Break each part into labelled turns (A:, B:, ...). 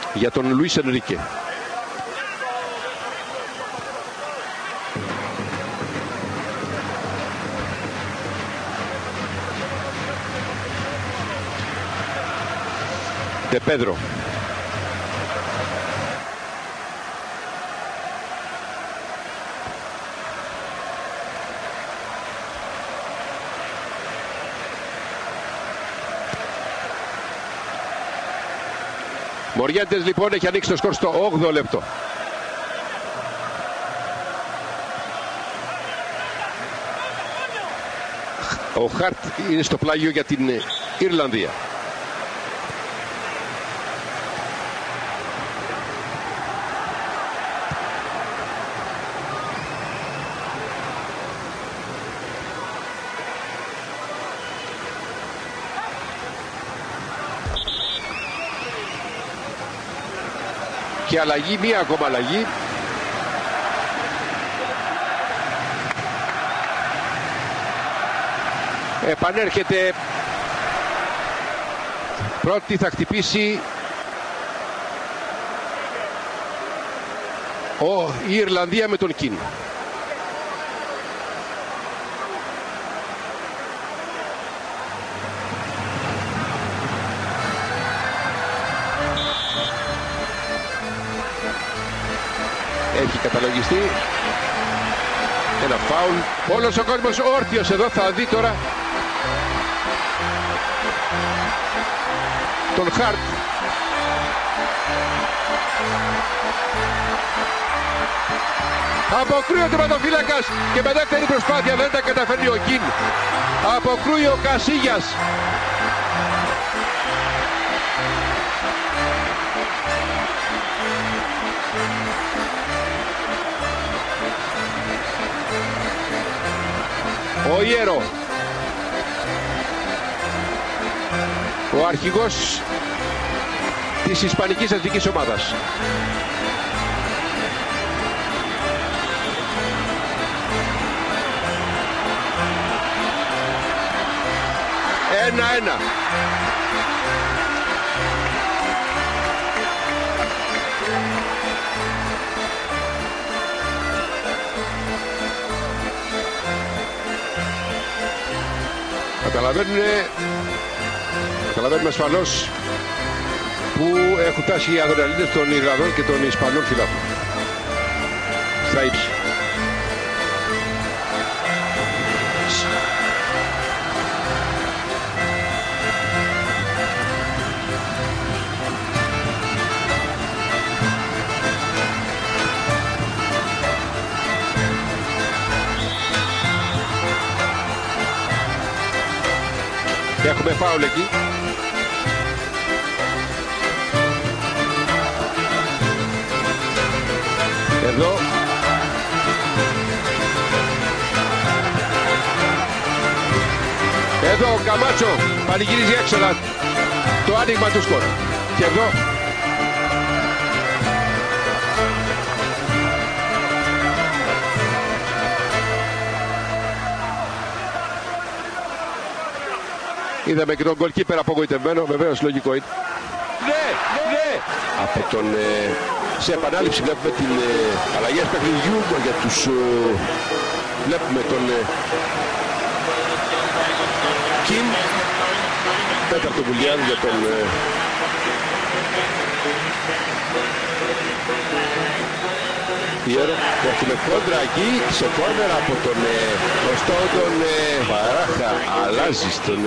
A: για τον Λουίς Ενρίκε. Ντε Πέδρο. Μοριέντες λοιπόν έχει ανοίξει το σκορ στο 8ο λεπτό. Ο Χαρτ είναι στο πλάγιο για την Ιρλανδία. Και αλλαγή, μία ακόμα αλλαγή. Επανέρχεται. Πρώτη θα χτυπήσει η Ιρλανδία με τον Κιν. Έχει καταλογιστεί ένα φάουλ. Όλος ο κόσμος όρθιος εδώ θα δει τώρα τον Χαρτ. Αποκρούει ο τερματοφύλακας και με δεύτερη προσπάθεια δεν τα καταφέρνει ο Κιν. Αποκρούει ο Κασίγιας. Ο Ιέρο, ο αρχηγός της Ισπανικής εθνικής ομάδας. Ένα-ένα. Καταλαβαίνουμε ασφαλώς που έχουν φτάσει οι αδρεναλίνες των Ιρλανδών και των Ισπανών φιλάθλων στα ύψη. Έχουμε φάουλ εκεί. Εδώ. Εδώ ο Καμάτσο πανηγυρίζει έξοδα το άνοιγμα του σκορ. Και εδώ είδαμε και τον γκολκίπερ απογοητευμένο, βεβαίως λογικό είναι. Ναι! Από τον, σε επανάληψη βλέπουμε την αλλαγή παιχνιδιού για τους... βλέπουμε τον Κιν, τέταρτο Βουλιάν για τον... Ιέρο. Έχουμε κόντρα εκεί σε κόρνερα από τον γνωστό τον Βαράχα, αλλάζει στον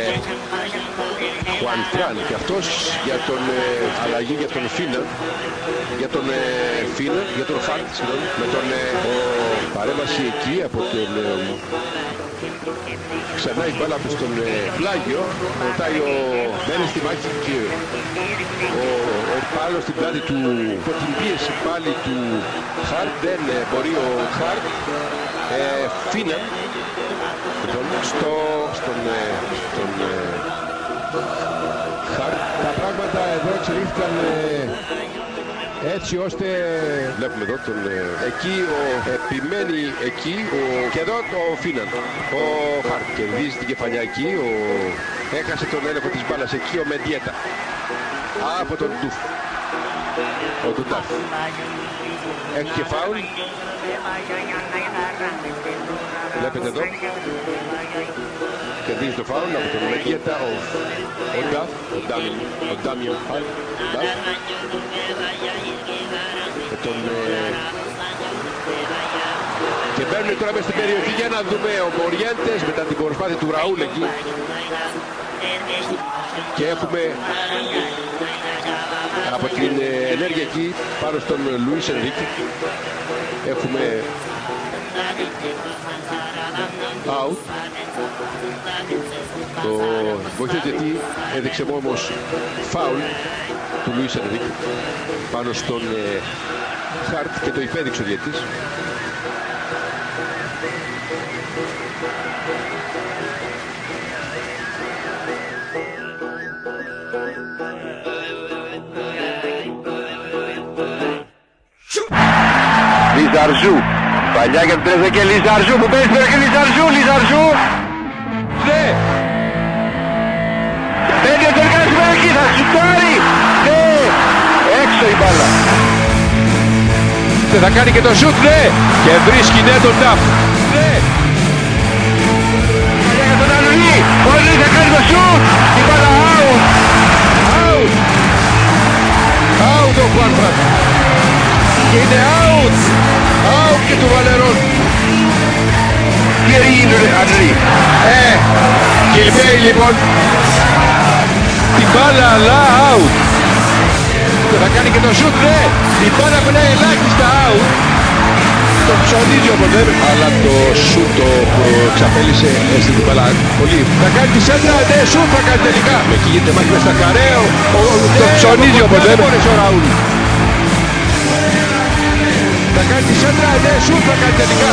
A: Χουαντράν και αυτός για τον αλλαγή για τον Φίνα, για τον Φίνα, για τον Χαρτ, με τον παρέμβαση εκεί από τον ξανά η μπάλα από στον πλάγιο, ρωτάει ο Μένες στη μάχη και ο Πάλος στην πλάτη του, από την πίεση πάλι του Χαρτ, δεν μπορεί ο Χαρτ, Φίνα, στον Χαρτ. Τα πράγματα εδώ εξελίχθηκαν έτσι ώστε βλέπουμε εδώ τον εκεί επιμένει εκεί και εδώ το Φίναν ο Χαρτ κερδίζει την κεφαλιά εκεί, έχασε τον έλεγχο της μπάλας εκεί ο Μεντιέτα από τον Ντουφ. ο Τουντάφ. Έχει και φάουλ. Βλέπετε εδώ. Κερδίζει το φάουλ από τον Μεγέτα ο Ντάμιον Φάουλ. Και μπαίνουν τώρα μες στην περιοχή για να δούμε ο Μοριέντες μετά την προσπάθεια του Ραούλ εκεί. Και έχουμε από την ενέργεια εκεί πάνω στον Λουίς Ενρίκη έχουμε out. Το βοηθός γιατί έδειξε όμως φάουλ του Λουίς Ενρίκη πάνω στον Χαρτ και το υπέδειξε ο διαιτητής.
B: Λιζαρζού, παλιά για τον Τρεζεκέ, Λιζαρζού που παίζει πέρα και Λιζαρζού, ναι! Μπαίνει ο τελικά στην περιοχή, θα σουτάρει, ναι! Έξω η μπάλα.
A: Και θα κάνει και το σουτ, ναι! Και βρίσκει ναι τον Ταφ, ναι!
B: Παλιά για τον Αλουί, ο Αλουί θα κάνει το σουτ, η μπάλα
A: Out ο Χουάνφραντ. Και είναι out και του Βαλερών.
B: Thierry Henry.
A: Κυλμπέει λοιπόν την μπάλα αλλά out. Και θα κάνει και το σουτ, ναι. Η μπάλα περνάει ελάχιστα out. Το ψωνίζει όπως λέμε. Αλλά το σουτ το ξαπέλυσε στην μπάλα πολύ. Θα κάνει τη σέντρα, ναι, σουτ θα κάνει τελικά. Εκεί γίνεται μάχη μες στα καρέο. Το ψωνίζει όπως λέμε. Θα κάνει τη σέντρα, ναι, σουτ θα κάνει τελικά.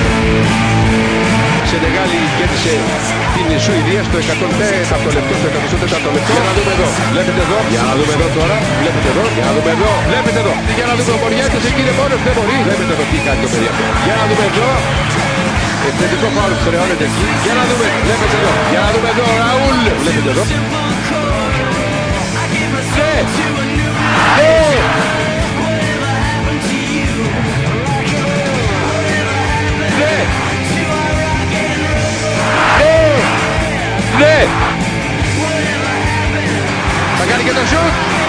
A: Σενεγάλη κέρδισε την Σουηδία στο 104ο λεπτό, στο 104ο λεπτό. Για να δούμε εδώ, βλέπετε εδώ, για να δούμε εδώ τώρα, βλέπετε εδώ, για να δούμε εδώ, βλέπετε εδώ. Για να δούμε ο Μοριέντες εκεί είναι μόνος, δεν μπορεί. Βλέπετε εδώ τι κάνει το παιδί αυτό. Για να δούμε εδώ, ευθετικό φάουλ που χρεώνεται εκεί. Για να δούμε, βλέπετε εδώ, για να δούμε εδώ, Ραούλ, βλέπετε εδώ. Θα κάνει και το σουτ.